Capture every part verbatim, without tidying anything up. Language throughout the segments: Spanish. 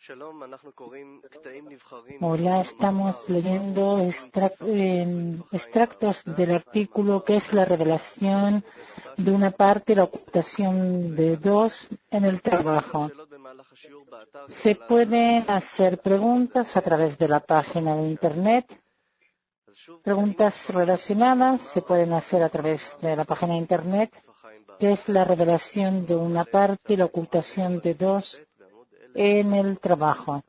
Hola, estamos leyendo extrac eh, extractos del artículo que es la revelación de una parte y la ocultación de dos en el trabajo. Se pueden hacer preguntas a través de la página de Internet. Preguntas relacionadas se pueden hacer a través de la página de Internet, que es la revelación de una parte y la ocultación de dos en el trabajo.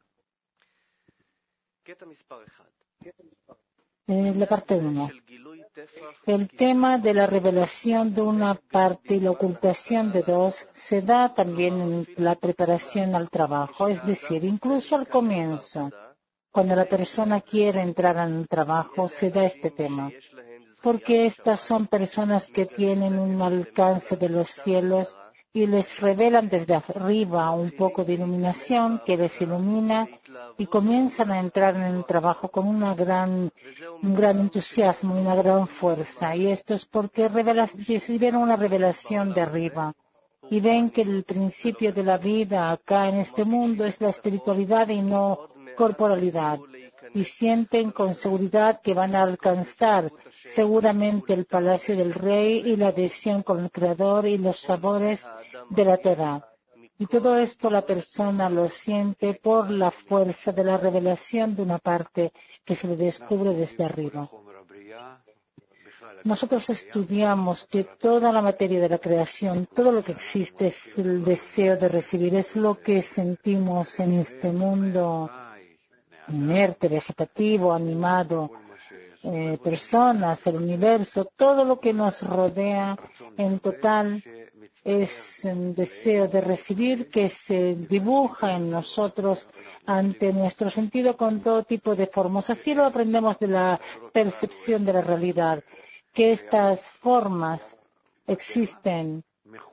Eh, la parte uno. El tema de la revelación de una parte y la ocultación de dos se da también en la preparación al trabajo, es decir, incluso al comienzo, cuando la persona quiere entrar en el trabajo, se da este tema, porque estas son personas que tienen un alcance de los cielos y les revelan desde arriba un poco de iluminación que les ilumina y comienzan a entrar en el trabajo con una gran, un gran entusiasmo y una gran fuerza. Y esto es porque recibieron una revelación de arriba y ven que el principio de la vida acá en este mundo es la espiritualidad y no corporalidad. Y sienten con seguridad que van a alcanzar seguramente el palacio del rey y la adhesión con el Creador y los sabores de la Torah. Y todo esto la persona lo siente por la fuerza de la revelación de una parte que se le descubre desde arriba. Nosotros estudiamos que toda la materia de la creación, todo lo que existe es el deseo de recibir, es lo que sentimos en este mundo inerte, vegetativo, animado, eh, personas, el universo, todo lo que nos rodea en total es un deseo de recibir que se dibuja en nosotros ante nuestro sentido con todo tipo de formas. Así lo aprendemos de la percepción de la realidad, que estas formas existen,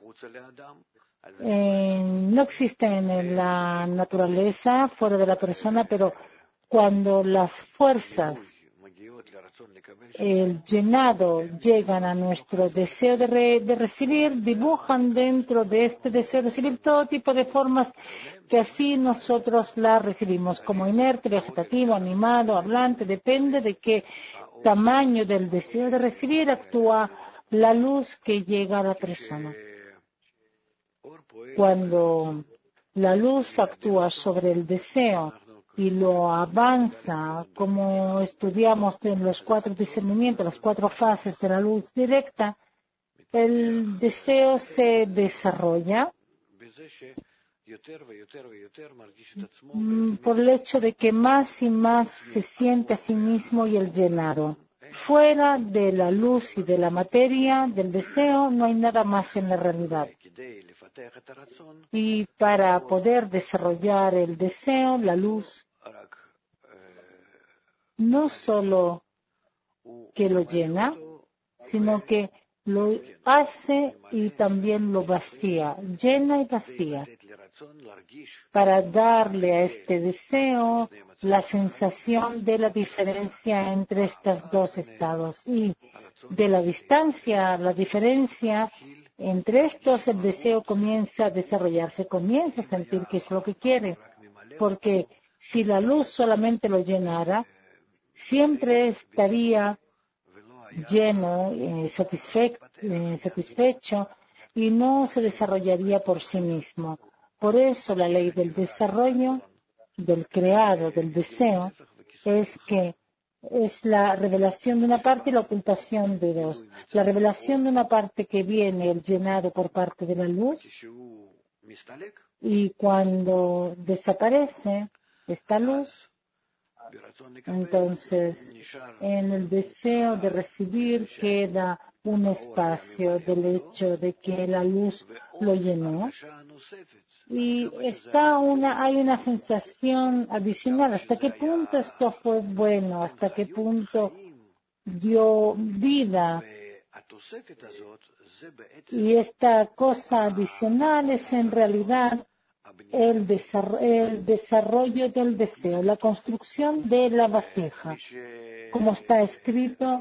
eh, no existen en la naturaleza, fuera de la persona, pero cuando las fuerzas, el llenado, llegan a nuestro deseo de, re, de recibir, dibujan dentro de este deseo de recibir todo tipo de formas que así nosotros las recibimos, como inerte, vegetativo, animado, hablante, depende de qué tamaño del deseo de recibir actúa la luz que llega a la persona. Cuando la luz actúa sobre el deseo y lo avanza, como estudiamos en los cuatro discernimientos, las cuatro fases de la luz directa, el deseo se desarrolla por el hecho de que más y más se siente a sí mismo y el llenado. Fuera de la luz y de la materia, del deseo, no hay nada más en la realidad. Y para poder desarrollar el deseo, la luz, no solo que lo llena, sino que lo hace y también lo vacía, llena y vacía, para darle a este deseo la sensación de la diferencia entre estos dos estados y de la distancia, la diferencia entre estos, el deseo comienza a desarrollarse, comienza a sentir que es lo que quiere, porque si la luz solamente lo llenara, siempre estaría lleno, eh, satisfe eh, satisfecho y no se desarrollaría por sí mismo. Por eso la ley del desarrollo, del creado, del deseo, es que es la revelación de una parte y la ocultación de dos. La revelación de una parte que viene el llenado por parte de la luz y cuando desaparece esta luz, entonces en el deseo de recibir queda un espacio del hecho de que la luz lo llenó y está una, hay una sensación adicional. ¿Hasta qué punto esto fue bueno? ¿Hasta qué punto dio vida? Y esta cosa adicional es en realidad el desarrollo, el desarrollo del deseo, la construcción de la vasija. Como está escrito,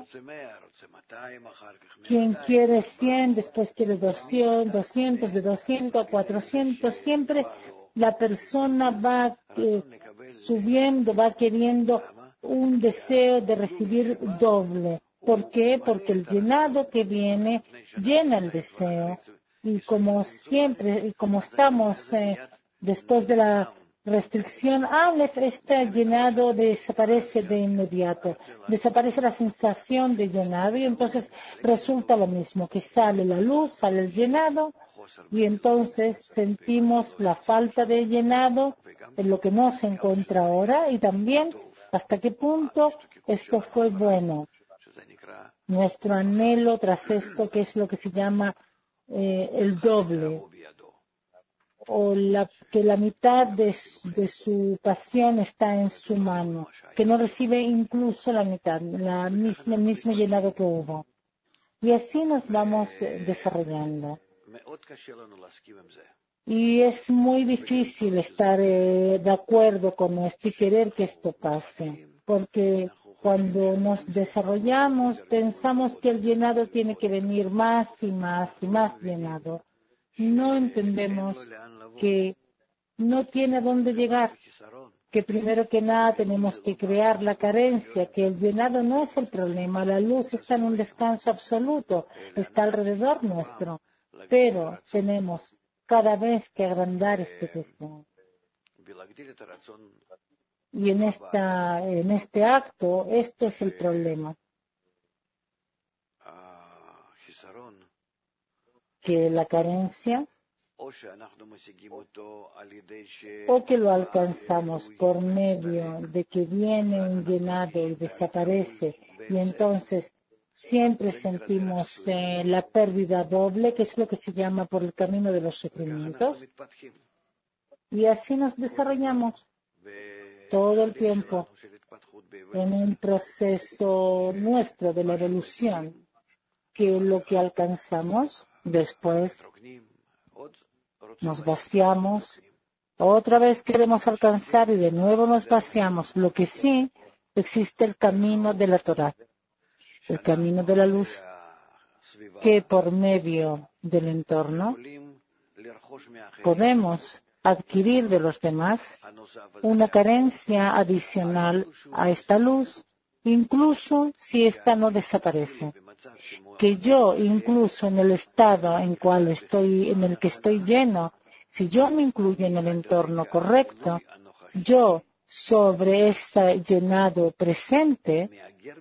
quien quiere cien, después quiere doscientos, doscientos, de doscientos a cuatrocientos, siempre la persona va eh, subiendo, va queriendo un deseo de recibir doble. ¿Por qué? Porque el llenado que viene llena el deseo. Y como siempre, y como estamos eh, después de la restricción, Aleph, este llenado desaparece de inmediato. Desaparece la sensación de llenado y entonces resulta lo mismo, que sale la luz, sale el llenado y entonces sentimos la falta de llenado en lo que no se encuentra ahora y también hasta qué punto esto fue bueno. Nuestro anhelo tras esto, que es lo que se llama eh, el doble, o la, que la mitad de, de su pasión está en su mano, que no recibe incluso la mitad, la misma, el mismo llenado que hubo. Y así nos vamos eh, desarrollando. Y es muy difícil estar eh, de acuerdo con esto y querer que esto pase, porque cuando nos desarrollamos pensamos que el llenado tiene que venir más y más y más llenado. No entendemos que no tiene a dónde llegar, que primero que nada tenemos que crear la carencia, que el llenado no es el problema, la luz está en un descanso absoluto, está alrededor nuestro, pero tenemos cada vez que agrandar este deseo. Y en, esta, en este acto, esto es el problema. Que la carencia, o que lo alcanzamos por medio de que viene un llenado y desaparece, y entonces siempre sentimos eh, la pérdida doble, que es lo que se llama por el camino de los sufrimientos, y así nos desarrollamos todo el tiempo en un proceso nuestro de la evolución, que lo que alcanzamos después nos vaciamos, otra vez queremos alcanzar y de nuevo nos vaciamos. Lo que sí, existe el camino de la Torá, el camino de la luz, que por medio del entorno podemos adquirir de los demás una carencia adicional a esta luz, incluso si ésta no desaparece. Que yo, incluso en el estado en, cual estoy, en el que estoy lleno, si yo me incluyo en el entorno correcto, yo sobre ese llenado presente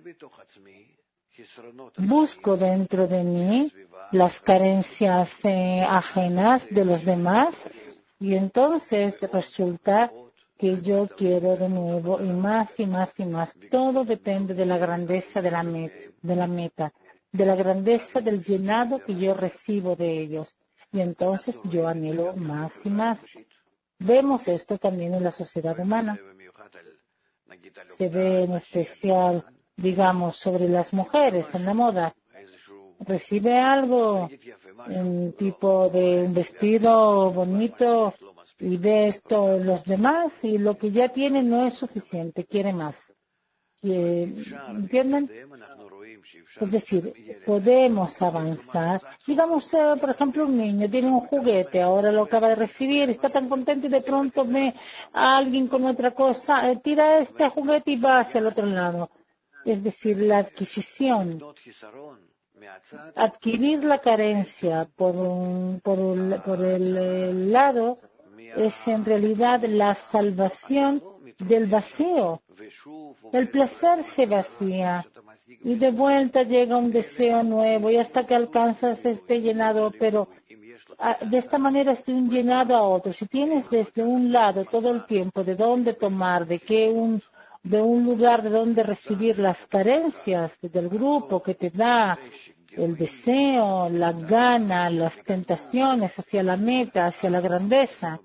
busco dentro de mí las carencias eh, ajenas de los demás y entonces resulta que yo quiero de nuevo y más y más y más. Todo depende de la grandeza de la, met- de la meta, de la grandeza del llenado que yo recibo de ellos. Y entonces yo anhelo más y más. Vemos esto también en la sociedad humana. Se ve en especial, digamos, sobre las mujeres en la moda. Recibe algo, un tipo de un vestido bonito y ve esto en los demás y lo que ya tiene no es suficiente, quiere más. ¿Entienden? Es decir, podemos avanzar. Digamos, eh, por ejemplo, un niño tiene un juguete, ahora lo acaba de recibir, está tan contento y de pronto ve a alguien con otra cosa, eh, tira este juguete y va hacia el otro lado. Es decir, la adquisición, adquirir la carencia por, un, por, el, por el, el lado es en realidad la salvación del vacío. El placer se vacía y de vuelta llega un deseo nuevo y hasta que alcanzas este llenado, pero de esta manera es de un llenado a otro. Si tienes desde un lado todo el tiempo de dónde tomar, de qué un de un lugar de donde recibir las carencias del grupo que te da el deseo, la gana, las tentaciones hacia la meta, hacia la grandeza,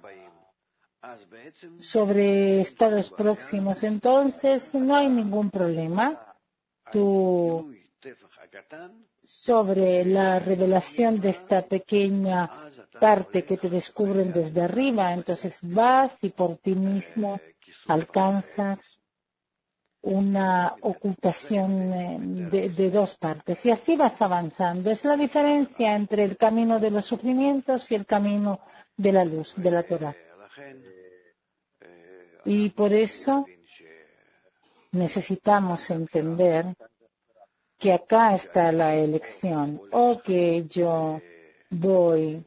sobre estados próximos, entonces no hay ningún problema. Tú, sobre la revelación de esta pequeña parte que te descubren desde arriba, entonces vas y por ti mismo alcanzas una ocultación de, de dos partes y así vas avanzando. Es la diferencia entre el camino de los sufrimientos y el camino de la luz, de la Torah. Y por eso necesitamos entender que acá está la elección, o que yo voy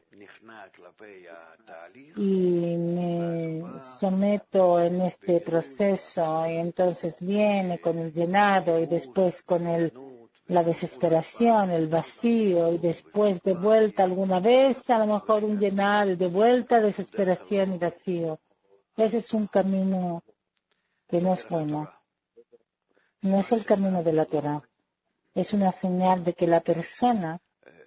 y me someto en este proceso y entonces viene con el llenado y después con el, la desesperación, el vacío y después de vuelta alguna vez a lo mejor un llenado y de vuelta desesperación y vacío. Ese es un camino que no es bueno. No es el camino de la Torah. Es una señal de que la persona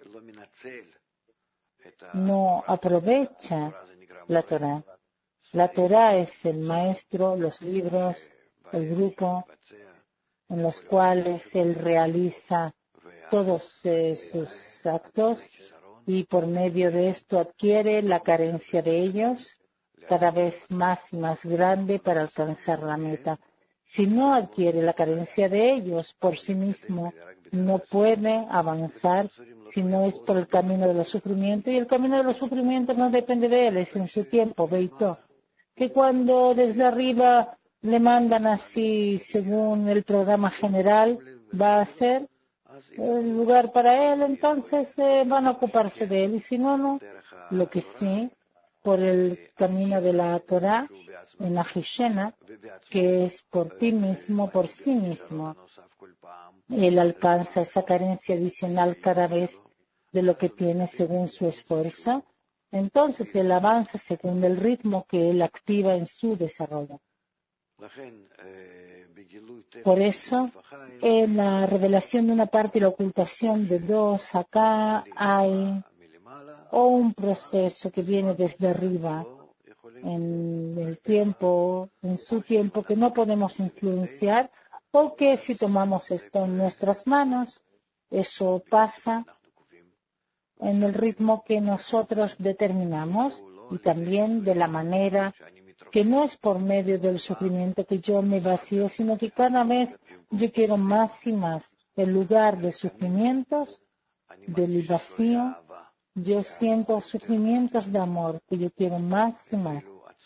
no aprovecha la Torah. La Torah es el maestro, los libros, el grupo en los cuales él realiza todos eh, sus actos y por medio de esto adquiere la carencia de ellos cada vez más y más grande para alcanzar la meta. Si no adquiere la carencia de ellos por sí mismo, no puede avanzar si no es por el camino de los sufrimientos. Y el camino de los sufrimientos no depende de él, es en su tiempo, Beito. Que cuando desde arriba le mandan así, según el programa general, va a ser el lugar para él, entonces eh, van a ocuparse de él. Y si no, no. Lo que sí, por el camino de la Torah, en la Hishena, que es por ti mismo, por sí mismo. Él alcanza esa carencia adicional cada vez de lo que tiene según su esfuerzo. Entonces él avanza según el ritmo que él activa en su desarrollo. Por eso, en la revelación de una parte y la ocultación de dos, acá hay o un proceso que viene desde arriba, en el tiempo, en su tiempo, que no podemos influenciar, o que si tomamos esto en nuestras manos, eso pasa en el ritmo que nosotros determinamos y también de la manera que no es por medio del sufrimiento que yo me vacío, sino que cada vez yo quiero más y más. En lugar de sufrimientos, del vacío, yo siento sufrimientos de amor, que yo quiero más y más.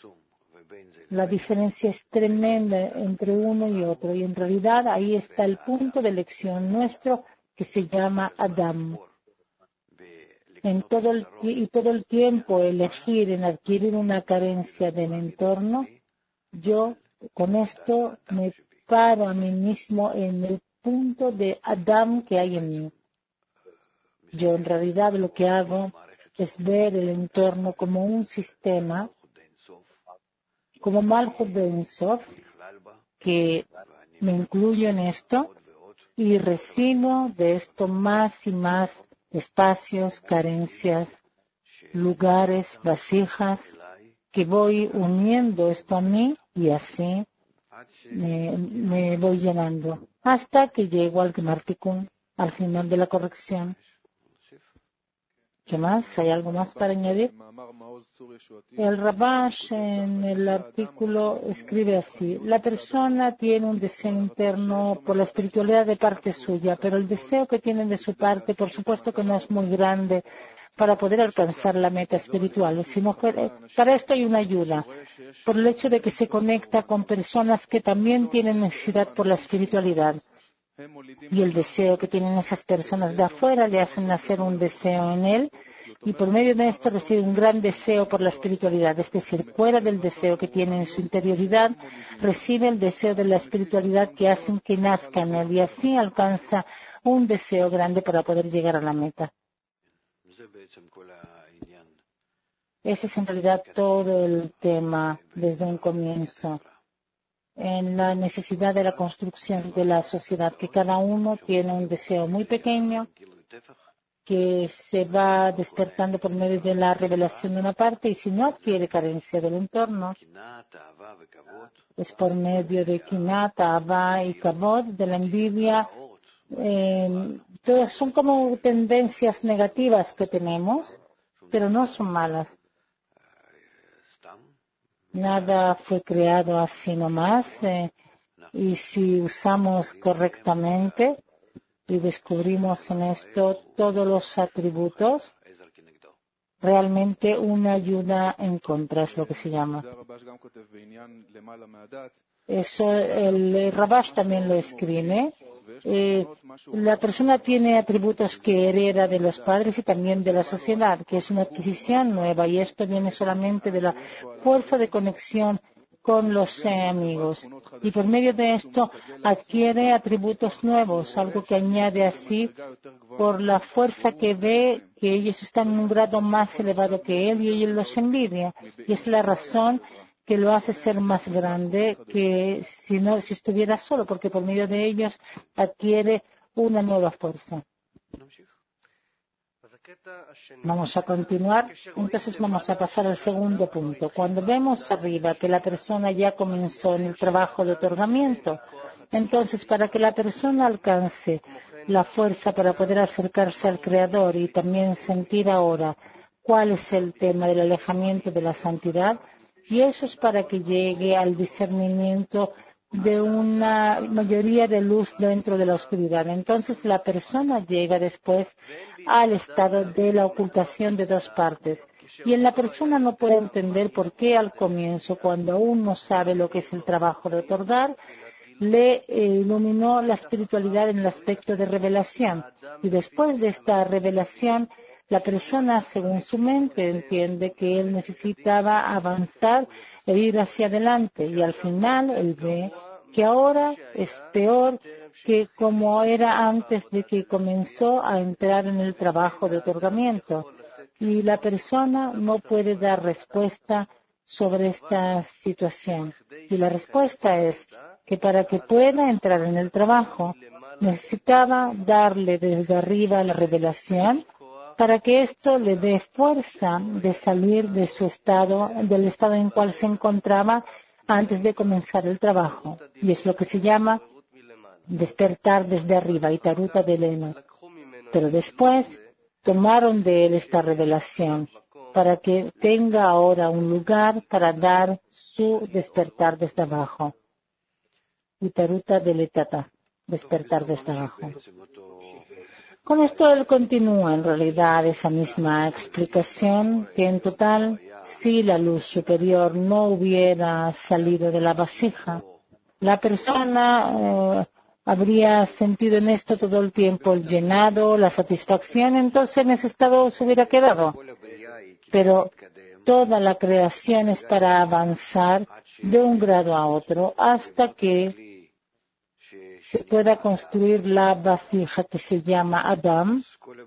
La diferencia es tremenda entre uno y otro, y en realidad ahí está el punto de elección nuestro que se llama Adam. En todo el, y todo el tiempo elegir en adquirir una carencia del entorno, yo con esto me paro a mí mismo en el punto de Adam que hay en mí. Yo en realidad lo que hago es ver el entorno como un sistema, como Malchut de Ein Sof, que me incluyo en esto y recibo de esto más y más espacios, carencias, lugares, vasijas, que voy uniendo esto a mí y así me, me voy llenando hasta que llego al Gemar Tikkun, al final de la corrección. ¿Qué más? ¿Hay algo más para añadir? El Rabash en el artículo escribe así: la persona tiene un deseo interno por la espiritualidad de parte suya, pero el deseo que tiene de su parte, por supuesto que no es muy grande para poder alcanzar la meta espiritual, sino que para esto hay una ayuda, por el hecho de que se conecta con personas que también tienen necesidad por la espiritualidad. Y el deseo que tienen esas personas de afuera le hacen nacer un deseo en él, y por medio de esto recibe un gran deseo por la espiritualidad. Es decir, fuera del deseo que tiene en su interioridad, recibe el deseo de la espiritualidad que hacen que nazca en él, y así alcanza un deseo grande para poder llegar a la meta. Ese es en realidad todo el tema desde un comienzo, en la necesidad de la construcción de la sociedad, que cada uno tiene un deseo muy pequeño que se va despertando por medio de la revelación de una parte, y si no adquiere carencia del entorno, es por medio de Kinat, Ahava y Kavod, de la envidia. Eh, todas son como tendencias negativas que tenemos, pero no son malas. Nada fue creado así nomás, eh, y si usamos correctamente y descubrimos en esto todos los atributos, realmente una ayuda en contra, es lo que se llama. Eso el Rabash también lo escribe. Eh, la persona tiene atributos que hereda de los padres y también de la sociedad, que es una adquisición nueva, y esto viene solamente de la fuerza de conexión con los eh, amigos. Y por medio de esto adquiere atributos nuevos, algo que añade así por la fuerza que ve que ellos están en un grado más elevado que él y él los envidia. Y es la razón que lo hace ser más grande que si no si estuviera solo, porque por medio de ellos adquiere una nueva fuerza. Vamos a continuar. Entonces vamos a pasar al segundo punto. Cuando vemos arriba que la persona ya comenzó en el trabajo de otorgamiento, entonces para que la persona alcance la fuerza para poder acercarse al Creador y también sentir ahora cuál es el tema del alejamiento de la santidad, y eso es para que llegue al discernimiento de una mayoría de luz dentro de la oscuridad. Entonces la persona llega después al estado de la ocultación de dos partes. Y en la persona no puede entender por qué al comienzo, cuando aún no sabe lo que es el trabajo de otorgar, le eh, iluminó la espiritualidad en el aspecto de revelación. Y después de esta revelación, la persona, según su mente, entiende que él necesitaba avanzar e ir hacia adelante. Y al final, él ve que ahora es peor que como era antes de que comenzó a entrar en el trabajo de otorgamiento. Y la persona no puede dar respuesta sobre esta situación. Y la respuesta es que para que pueda entrar en el trabajo, necesitaba darle desde arriba la revelación para que esto le dé fuerza de salir de su estado, del estado en cual se encontraba antes de comenzar el trabajo. Y es lo que se llama despertar desde arriba, y taruta de Leno. Pero después tomaron de él esta revelación para que tenga ahora un lugar para dar su despertar desde abajo. Y taruta de letata, despertar desde abajo. Con esto él continúa en realidad esa misma explicación, que en total, si la luz superior no hubiera salido de la vasija, la persona eh, habría sentido en esto todo el tiempo el llenado, la satisfacción, entonces en ese estado se hubiera quedado. Pero toda la creación es para avanzar de un grado a otro hasta que se pueda construir la vasija que se llama Adam.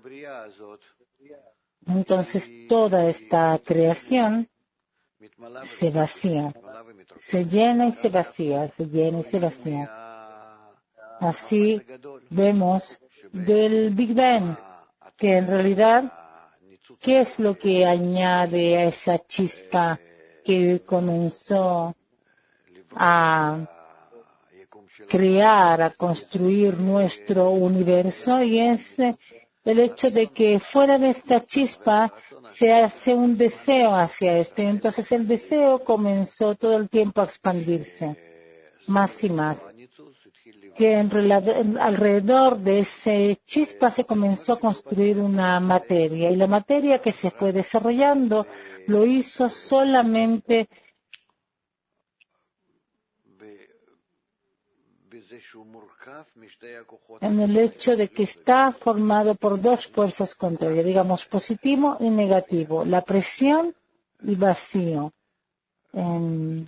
Entonces toda esta creación se vacía, se llena y se vacía, se llena y se vacía. Así vemos del Big Bang, que en realidad, ¿qué es lo que añade a esa chispa que comenzó a crear, a construir nuestro universo? Y es el hecho de que fuera de esta chispa se hace un deseo hacia esto. Y entonces el deseo comenzó todo el tiempo a expandirse más y más. Que en alrededor de ese chispa se comenzó a construir una materia. Y la materia que se fue desarrollando lo hizo solamente en el hecho de que está formado por dos fuerzas contrarias, digamos positivo y negativo, la presión y vacío. Um,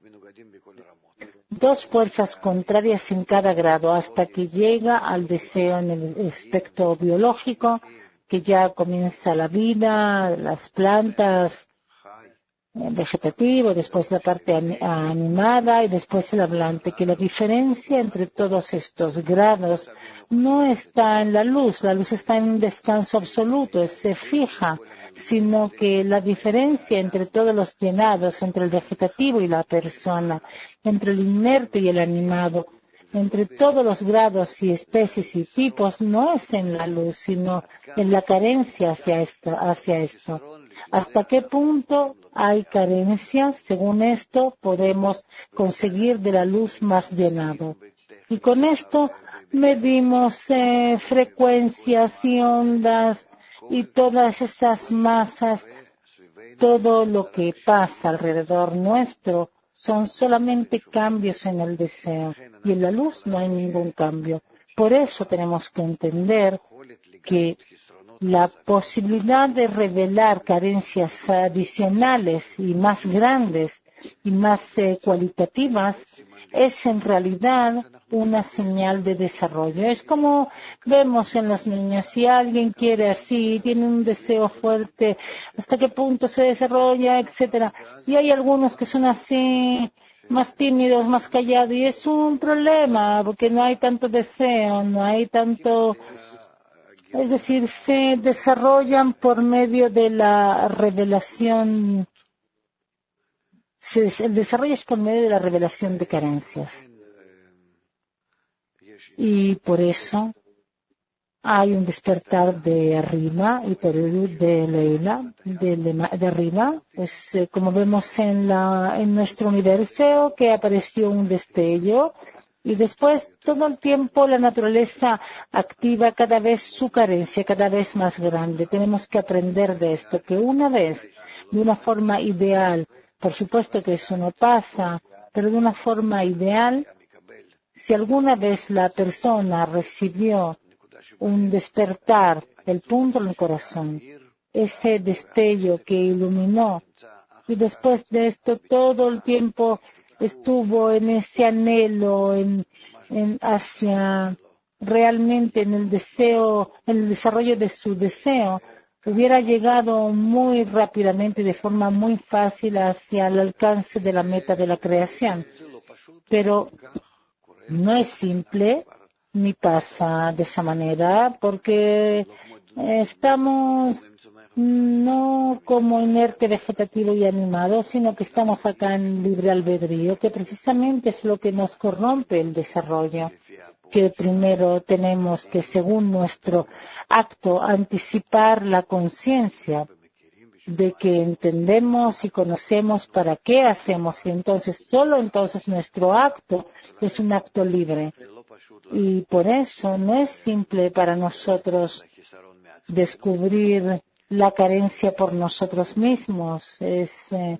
dos fuerzas contrarias en cada grado hasta que llega al deseo en el aspecto biológico, que ya comienza la vida, las plantas, el vegetativo, después la parte animada y después el hablante, que la diferencia entre todos estos grados no está en la luz, la luz está en un descanso absoluto, se fija, sino que la diferencia entre todos los llenados, entre el vegetativo y la persona, entre el inerte y el animado, entre todos los grados y especies y tipos, no es en la luz, sino en la carencia hacia esto. Hacia esto. ¿Hasta qué punto hay carencias? Según esto, podemos conseguir de la luz más llenado. Y con esto medimos eh, frecuencias y ondas y todas esas masas todo lo que pasa alrededor nuestro son solamente cambios en el deseo y en la luz no hay ningún cambio. Por eso tenemos que entender que la posibilidad de revelar carencias adicionales y más grandes y más eh, cualitativas es en realidad una señal de desarrollo. Es como vemos en los niños, si alguien quiere así, tiene un deseo fuerte, hasta qué punto se desarrolla, etcétera. Y hay algunos que son así, más tímidos, más callados, y es un problema, porque no hay tanto deseo, no hay tanto, es decir, se desarrollan por medio de la revelación, se, el desarrollo es por medio de la revelación de carencias. Y por eso hay un despertar de arriba, y de Leila, de, de arriba, pues eh, como vemos en, la, en nuestro universo, que apareció un destello, y después todo el tiempo la naturaleza activa cada vez su carencia, cada vez más grande. Tenemos que aprender de esto, que una vez, de una forma ideal, por supuesto que eso no pasa, pero de una forma ideal, si alguna vez la persona recibió un despertar, el punto en el corazón, ese destello que iluminó, y después de esto todo el tiempo estuvo en ese anhelo, en, en hacia realmente en el deseo, en el desarrollo de su deseo, hubiera llegado muy rápidamente, de forma muy fácil, hacia el alcance de la meta de la creación. Pero no es simple ni pasa de esa manera porque estamos no como inerte, vegetativo y animado, sino que estamos acá en libre albedrío, que precisamente es lo que nos corrompe el desarrollo. Que primero tenemos que, según nuestro acto, anticipar la conciencia de que entendemos y conocemos para qué hacemos, y entonces solo entonces nuestro acto es un acto libre. Y por eso no es simple para nosotros descubrir la carencia por nosotros mismos, es eh,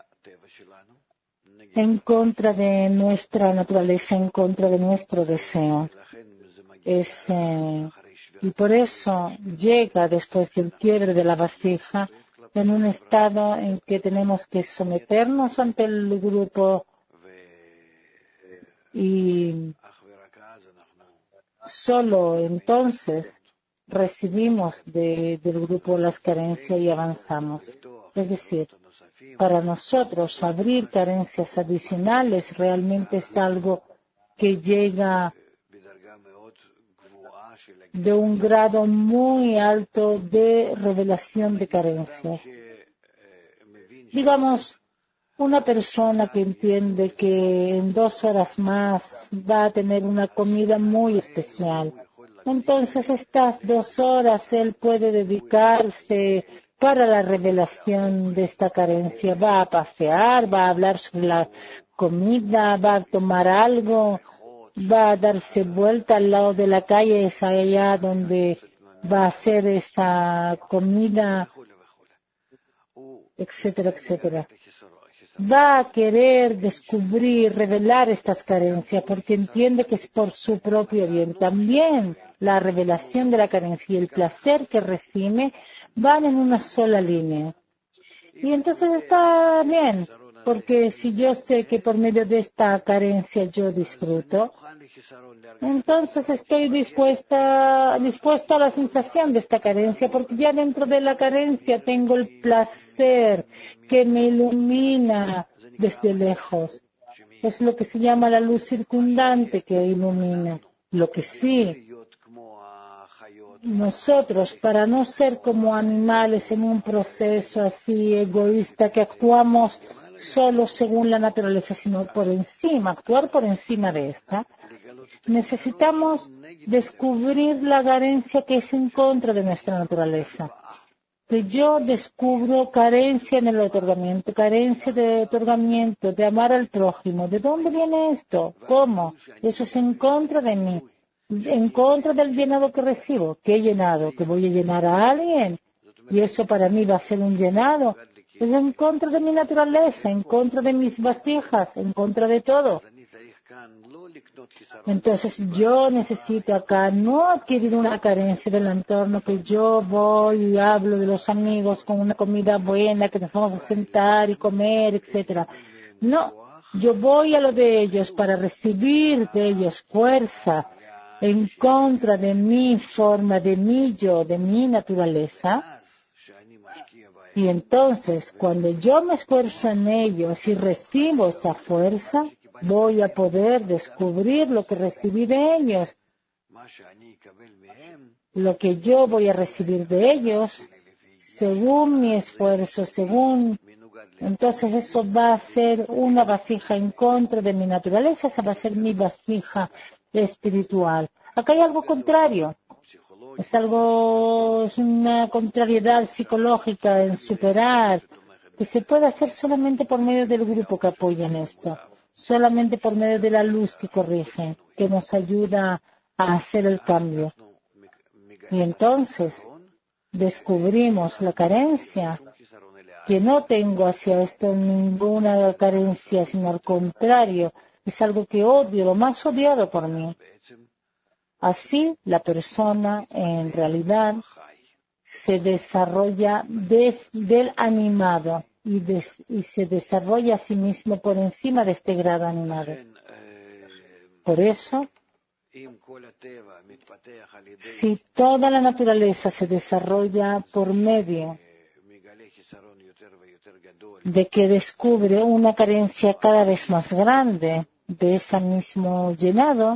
en contra de nuestra naturaleza, en contra de nuestro deseo. Es, eh, y por eso llega después del quiebre de la vasija en un estado en que tenemos que someternos ante el grupo y solo entonces recibimos de, del grupo las carencias y avanzamos. Es decir, para nosotros abrir carencias adicionales realmente es algo que llega de un grado muy alto de revelación de carencias. Digamos, una persona que entiende que en dos horas más va a tener una comida muy especial. Entonces, estas dos horas él puede dedicarse para la revelación de esta carencia. Va a pasear, va a hablar sobre la comida, va a tomar algo, va a darse vuelta al lado de la calle, es allá donde va a hacer esa comida, etcétera, etcétera. Va a querer descubrir, revelar estas carencias porque entiende que es por su propio bien. También la revelación de la carencia y el placer que recibe van en una sola línea. Y entonces está bien, porque si yo sé que por medio de esta carencia yo disfruto, entonces estoy dispuesta, dispuesta a la sensación de esta carencia, porque ya dentro de la carencia tengo el placer que me ilumina desde lejos. Es lo que se llama la luz circundante que ilumina. Lo que sí, nosotros, para no ser como animales en un proceso así egoísta, que actuamos solo según la naturaleza, sino por encima, actuar por encima de esta, necesitamos descubrir la carencia que es en contra de nuestra naturaleza. Que yo descubro carencia en el otorgamiento, carencia de otorgamiento, de amar al prójimo. ¿De dónde viene esto? ¿Cómo? Eso es en contra de mí, en contra del llenado que recibo. ¿Qué llenado? ¿Que voy a llenar a alguien? Y eso para mí va a ser un llenado. Es en contra de mi naturaleza, en contra de mis vasijas, en contra de todo. Entonces yo necesito acá no adquirir una carencia del entorno, que yo voy y hablo de los amigos con una comida buena, que nos vamos a sentar y comer, etcétera. No, yo voy a lo de ellos para recibir de ellos fuerza en contra de mi forma, de mi yo, de mi naturaleza. Y entonces, cuando yo me esfuerzo en ellos y recibo esa fuerza, voy a poder descubrir lo que recibí de ellos. Lo que yo voy a recibir de ellos, según mi esfuerzo, según... Entonces eso va a ser una vasija en contra de mi naturaleza, esa va a ser mi vasija espiritual. Acá hay algo contrario. Es algo, es una contrariedad psicológica en superar, que se puede hacer solamente por medio del grupo que apoya en esto, solamente por medio de la luz que corrige, que nos ayuda a hacer el cambio. Y entonces descubrimos la carencia, que no tengo hacia esto ninguna carencia, sino al contrario, es algo que odio, lo más odiado por mí. Así, la persona en realidad se desarrolla des, del animado y, des, y se desarrolla a sí mismo por encima de este grado animado. Por eso, si toda la naturaleza se desarrolla por medio de que descubre una carencia cada vez más grande de ese mismo llenado,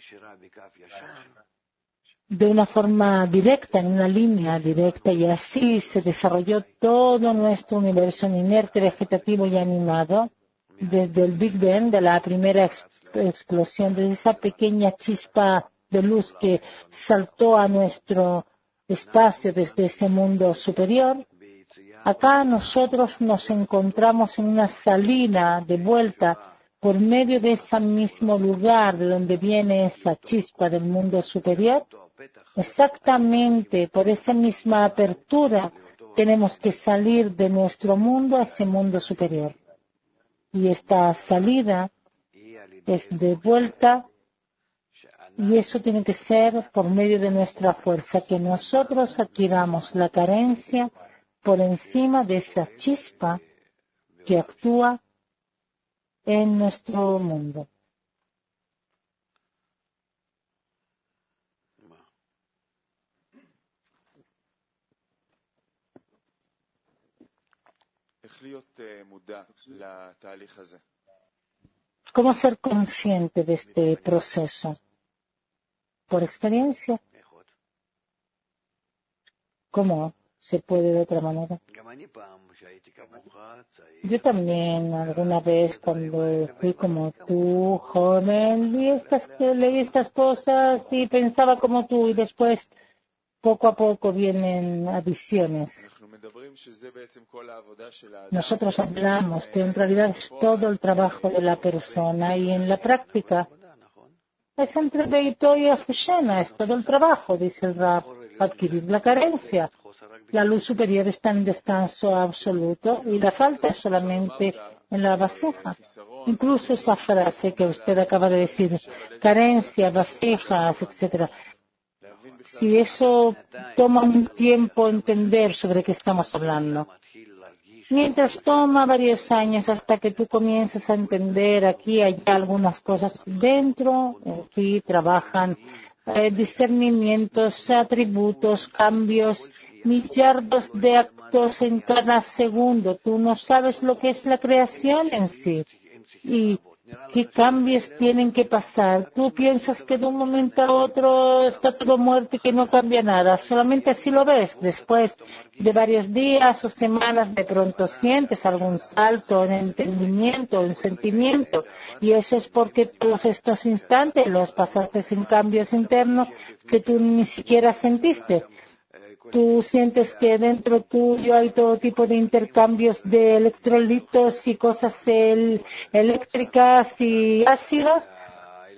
de una forma directa, en una línea directa, y así se desarrolló todo nuestro universo inerte, vegetativo y animado, desde el Big Bang, de la primera ex- explosión, desde esa pequeña chispa de luz que saltó a nuestro espacio desde ese mundo superior. Acá nosotros nos encontramos en una salida de vuelta por medio de ese mismo lugar de donde viene esa chispa del mundo superior. Exactamente por esa misma apertura tenemos que salir de nuestro mundo a ese mundo superior. Y esta salida es de vuelta, y eso tiene que ser por medio de nuestra fuerza, que nosotros adquiramos la carencia por encima de esa chispa que actúa en nuestro mundo. ¿Cómo ser consciente de este proceso? ¿Por experiencia? ¿Cómo se puede de otra manera? Yo también alguna vez cuando fui como tú, joven, vi estas, leí estas cosas y pensaba como tú, y después poco a poco vienen visiones. Nosotros hablamos que en realidad es todo el trabajo de la persona, y en la práctica es entre Beito y Afushena, es todo el trabajo, dice el Rab, adquirir la carencia. La luz superior está en descanso absoluto y la falta es solamente en la vasija. Incluso esa frase que usted acaba de decir, carencia, vasijas, etcétera. Si eso toma un tiempo entender sobre qué estamos hablando. Mientras toma varios años hasta que tú comiences a entender aquí y allá algunas cosas dentro, aquí trabajan eh, discernimientos, atributos, cambios, millardos de actos en cada segundo. Tú no sabes lo que es la creación en sí y qué cambios tienen que pasar. Tú piensas que de un momento a otro está todo muerto y que no cambia nada. Solamente así lo ves. Después de varios días o semanas, de pronto sientes algún salto en entendimiento, en sentimiento. Y eso es porque todos estos instantes los pasaste sin cambios internos que tú ni siquiera sentiste. Tú sientes que dentro tuyo hay todo tipo de intercambios de electrolitos y cosas el, eléctricas y ácidos,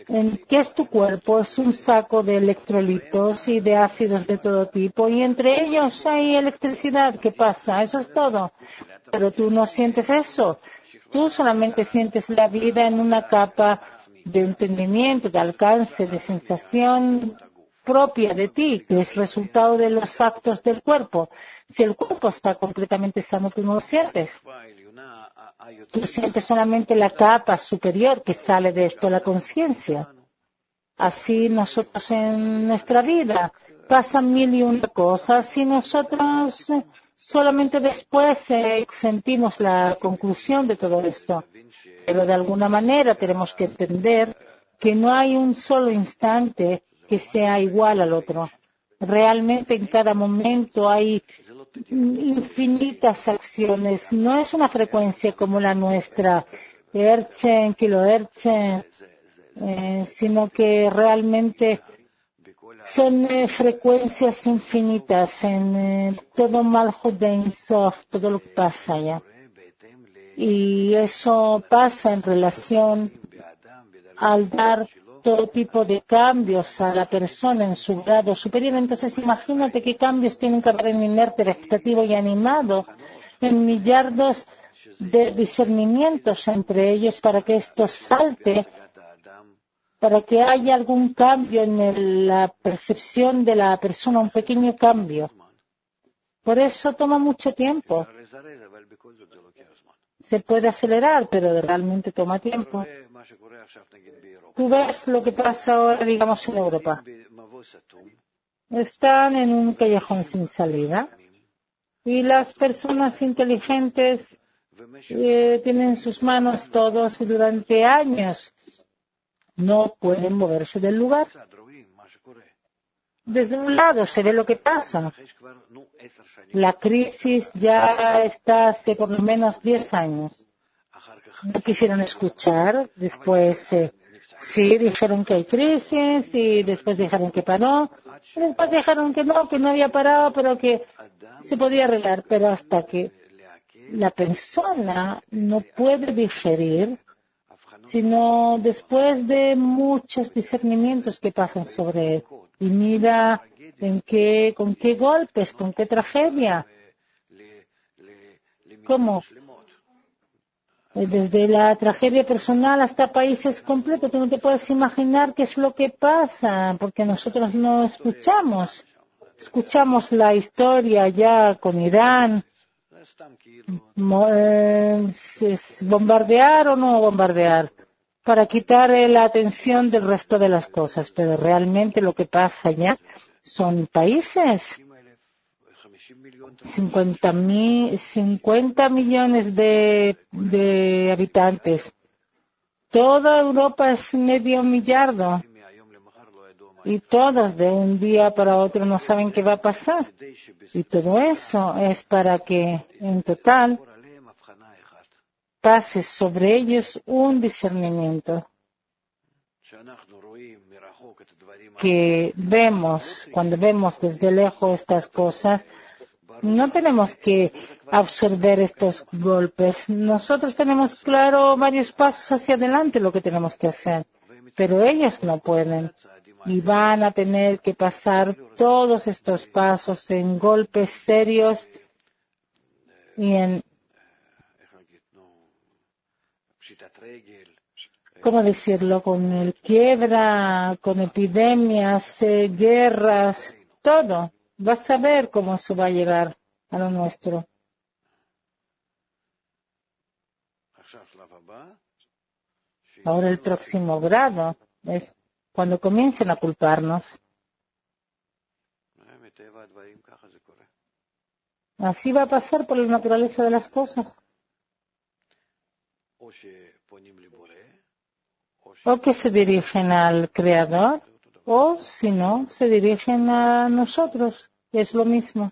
En, ¿Qué es tu cuerpo? Es un saco de electrolitos y de ácidos de todo tipo y entre ellos hay electricidad. ¿Qué pasa? Eso es todo. Pero tú no sientes eso. Tú solamente sientes la vida en una capa de entendimiento, de alcance, de sensación propia de ti, que es resultado de los actos del cuerpo. Si el cuerpo está completamente sano, tú no lo sientes. Tú sientes solamente la capa superior que sale de esto, la conciencia. Así nosotros en nuestra vida pasan mil y una cosas y nosotros solamente después eh, sentimos la conclusión de todo esto. Pero de alguna manera tenemos que entender que no hay un solo instante que sea igual al otro. Realmente en cada momento hay infinitas acciones. No es una frecuencia como la nuestra, hertzen, kilohertzen, eh, sino que realmente son eh, frecuencias infinitas en eh, todo Malchut de Ein Sof, todo lo que pasa allá. Y eso pasa en relación al dar todo tipo de cambios a la persona en su grado superior. Entonces imagínate qué cambios tienen que haber en inerte, vegetativo y animado, en millardos de discernimientos entre ellos para que esto salte, para que haya algún cambio en el, la percepción de la persona, un pequeño cambio. Por eso toma mucho tiempo. Se puede acelerar, pero realmente toma tiempo. Tú ves lo que pasa ahora, digamos, en Europa. Están en un callejón sin salida y las personas inteligentes eh, tienen sus manos todos y durante años no pueden moverse del lugar. Desde un lado se ve lo que pasa. La crisis ya está hace por lo menos diez años. No quisieron escuchar, después eh, sí dijeron que hay crisis y después dijeron que paró, y después dijeron que no, que no había parado, pero que se podía arreglar, pero hasta que la persona no puede digerir, sino después de muchos discernimientos que pasan sobre él. Y mira en qué, con qué golpes, con qué tragedia. ¿Cómo? Desde la tragedia personal hasta países completos. Tú no te puedes imaginar qué es lo que pasa, porque nosotros no escuchamos. Escuchamos la historia ya con Irán. ¿Bombardear o no bombardear? Para quitar la atención del resto de las cosas. Pero realmente lo que pasa ya son países. cincuenta, mil, cincuenta millones de, de habitantes. Toda Europa es medio millardo. Y todos de un día para otro no saben qué va a pasar. Y todo eso es para que en total pase sobre ellos un discernimiento. Que vemos, cuando vemos desde lejos estas cosas, no tenemos que absorber estos golpes. Nosotros tenemos claro varios pasos hacia adelante lo que tenemos que hacer, pero ellos no pueden. Y van a tener que pasar todos estos pasos en golpes serios y en, ¿cómo decirlo?, con el quiebra, con epidemias, eh, guerras, todo. Vas a ver cómo eso va a llegar a lo nuestro. Ahora el próximo grado es cuando comiencen a culparnos. Así va a pasar por la naturaleza de las cosas. O que se dirigen al Creador, o si no, se dirigen a nosotros. Es lo mismo.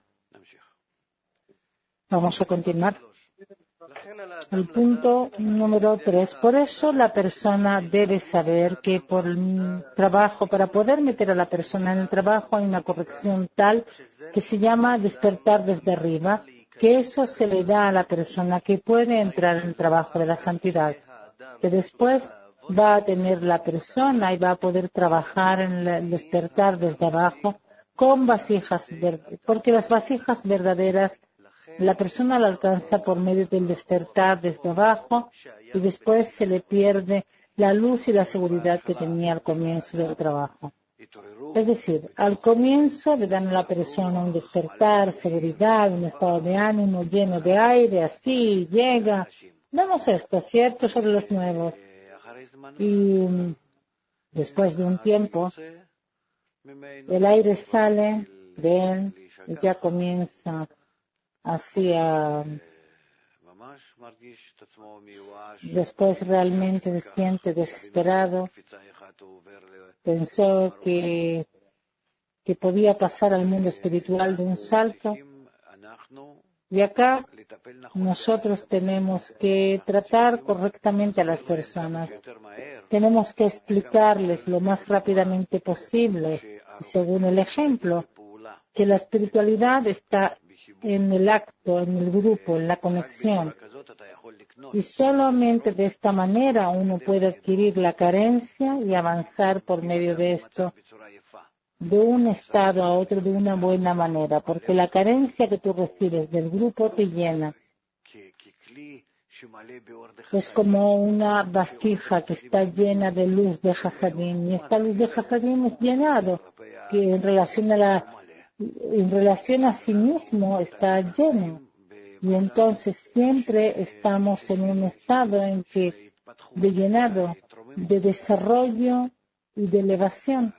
Vamos a continuar. El punto número tres. Por eso la persona debe saber que por el trabajo, para poder meter a la persona en el trabajo, hay una corrección tal que se llama despertar desde arriba, que eso se le da a la persona que puede entrar en el trabajo de la santidad. Que después va a tener la persona y va a poder trabajar en el despertar desde abajo con vasijas verdaderas, porque las vasijas verdaderas la persona la alcanza por medio del despertar desde abajo y después se le pierde la luz y la seguridad que tenía al comienzo del trabajo. Es decir, al comienzo le dan a la persona un despertar, seguridad, un estado de ánimo lleno de aire, así llega. Vemos esto, ¿cierto? Sobre los nuevos. Y después de un tiempo, el aire sale de él y ya comienza así a... Después realmente se siente desesperado. Pensó que, que podía pasar al mundo espiritual de un salto. Y acá nosotros tenemos que tratar correctamente a las personas. Tenemos que explicarles lo más rápidamente posible, según el ejemplo, que la espiritualidad está en el acto, en el grupo, en la conexión. Y solamente de esta manera uno puede adquirir la carencia y avanzar por medio de esto, de un estado a otro de una buena manera, porque la carencia que tú recibes del grupo te llena. Es como una vasija que está llena de luz de Hasadim, y esta luz de Hasadim es llenado, que en relación a la, en relación a sí mismo está lleno. Y entonces siempre estamos en un estado en que de llenado, de desarrollo y de elevación.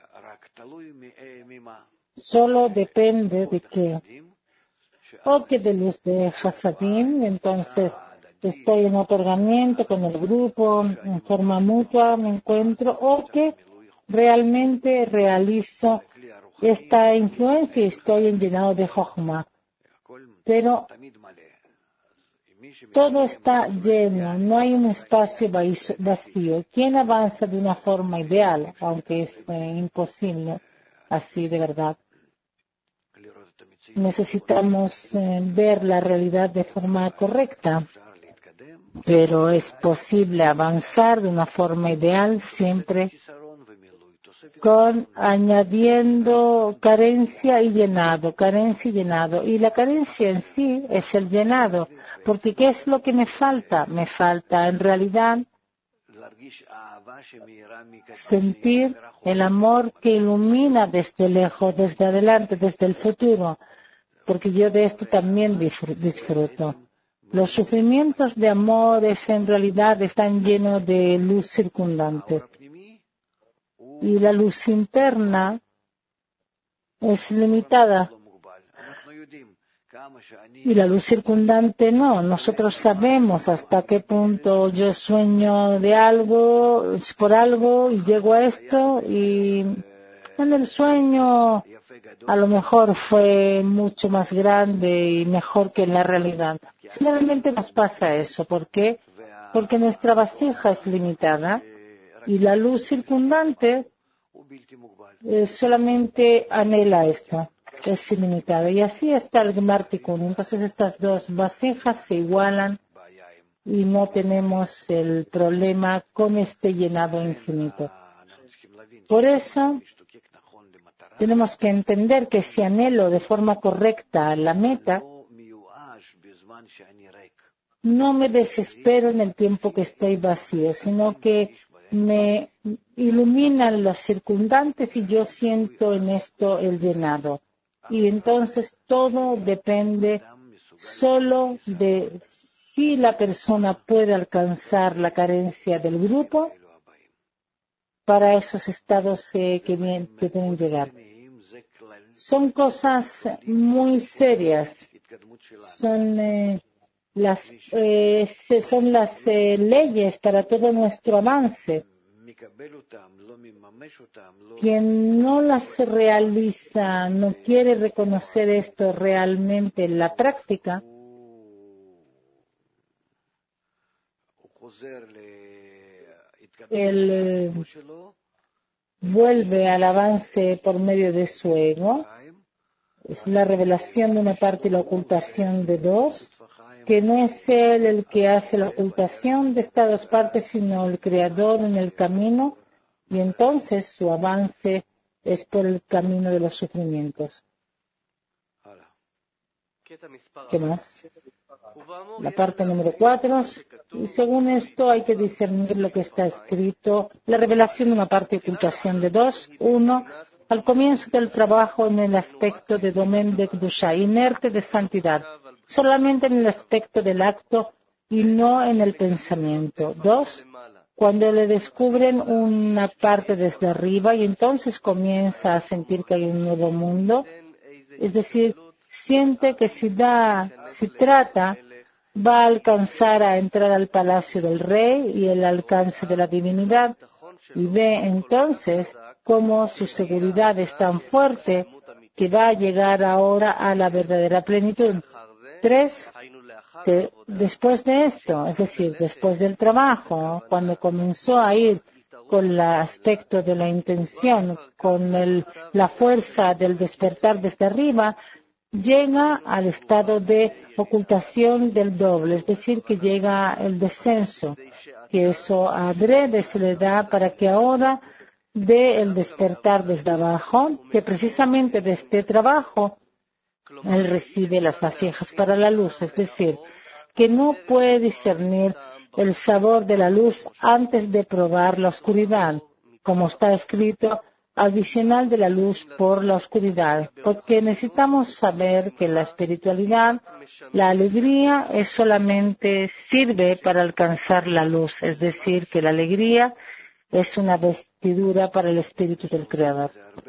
Solo depende de qué. O que de luz de Hasadim, entonces estoy en otorgamiento con el grupo, en forma mutua me encuentro, o que realmente realizo esta influencia y estoy en llenado de Jochma. Pero todo está lleno, no hay un espacio vacío. ¿Quién avanza de una forma ideal, aunque es eh, imposible así de verdad? Necesitamos eh, ver la realidad de forma correcta, pero es posible avanzar de una forma ideal siempre con añadiendo carencia y llenado, carencia y llenado. Y la carencia en sí es el llenado, porque ¿qué es lo que me falta? Me falta en realidad sentir el amor que ilumina desde lejos, desde adelante, desde el futuro, porque yo de esto también disfruto. Los sufrimientos de amores en realidad están llenos de luz circundante. Y la luz interna es limitada. Y la luz circundante no. Nosotros sabemos hasta qué punto yo sueño de algo, por algo, y llego a esto, y en el sueño a lo mejor fue mucho más grande y mejor que en la realidad. Generalmente nos pasa eso. ¿Por qué? Porque nuestra vasija es limitada y la luz circundante eh, solamente anhela esto, es ilimitada. Y así está el Gemar Tikkun. Entonces estas dos vasijas se igualan y no tenemos el problema con este llenado infinito. Por eso tenemos que entender que si anhelo de forma correcta la meta, no me desespero en el tiempo que estoy vacío, sino que me iluminan los circundantes y yo siento en esto el llenado. Y entonces todo depende solo de si la persona puede alcanzar la carencia del grupo para esos estados eh, que, bien, que deben llegar. Son cosas muy serias. Son eh, las eh, son las eh, leyes para todo nuestro avance. Quien no las realiza, no quiere reconocer esto realmente en la práctica, él eh, vuelve al avance por medio de su ego. Es la revelación de una parte y la ocultación de dos. que no es él el que hace la ocultación de estas dos partes, sino el creador en el camino, y entonces su avance es por el camino de los sufrimientos. ¿Qué más? La parte número cuatro. Y según esto hay que discernir lo que está escrito. La revelación de una parte y ocultación de dos. Uno, al comienzo del trabajo en el aspecto de domen de Kedusha, inerte de santidad, solamente en el aspecto del acto y no en el pensamiento. Dos, cuando le descubren una parte desde arriba y entonces comienza a sentir que hay un nuevo mundo, es decir, siente que si da, si trata, va a alcanzar a entrar al palacio del rey y el alcance de la divinidad, y ve entonces cómo su seguridad es tan fuerte que va a llegar ahora a la verdadera plenitud. Tres, que después de esto, es decir, después del trabajo, cuando comenzó a ir con el aspecto de la intención, con el, la fuerza del despertar desde arriba, llega al estado de ocultación del doble, es decir, que llega el descenso, que eso adrede se le da para que ahora dé el despertar desde abajo, que precisamente de este trabajo él recibe las vasijas para la luz, es decir, que no puede discernir el sabor de la luz antes de probar la oscuridad, como está escrito, adicional de la luz por la oscuridad, porque necesitamos saber que la espiritualidad, la alegría, es solamente sirve para alcanzar la luz, es decir, que la alegría es una vestidura para el espíritu del Creador.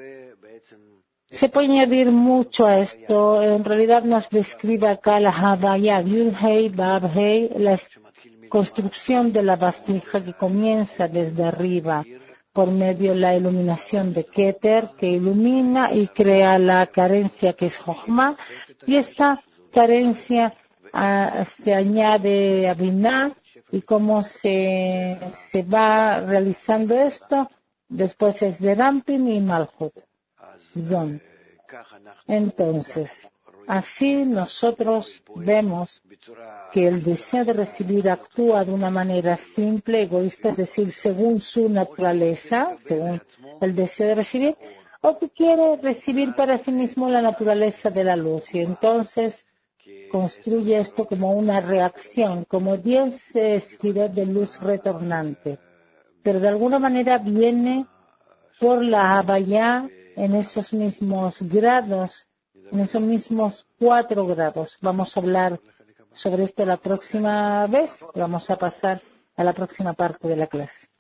Se puede añadir mucho a esto. En realidad nos describe acá la Havaya, Yud-Hei, Bab-Hei, la construcción de la vasija que comienza desde arriba por medio de la iluminación de Keter, que ilumina y crea la carencia que es Jochma, y esta carencia uh, se añade a Binah, y cómo se, se va realizando esto, después es de Rampin y Malchut. Zon. Entonces, así nosotros vemos que el deseo de recibir actúa de una manera simple, egoísta, es decir, según su naturaleza, según el deseo de recibir, o que quiere recibir para sí mismo la naturaleza de la luz. Y entonces construye esto como una reacción, como diez esfirot de luz retornante. Pero de alguna manera viene por la Havaya en esos mismos grados, en esos mismos cuatro grados. Vamos a hablar sobre esto la próxima vez. Vamos a pasar a la próxima parte de la clase.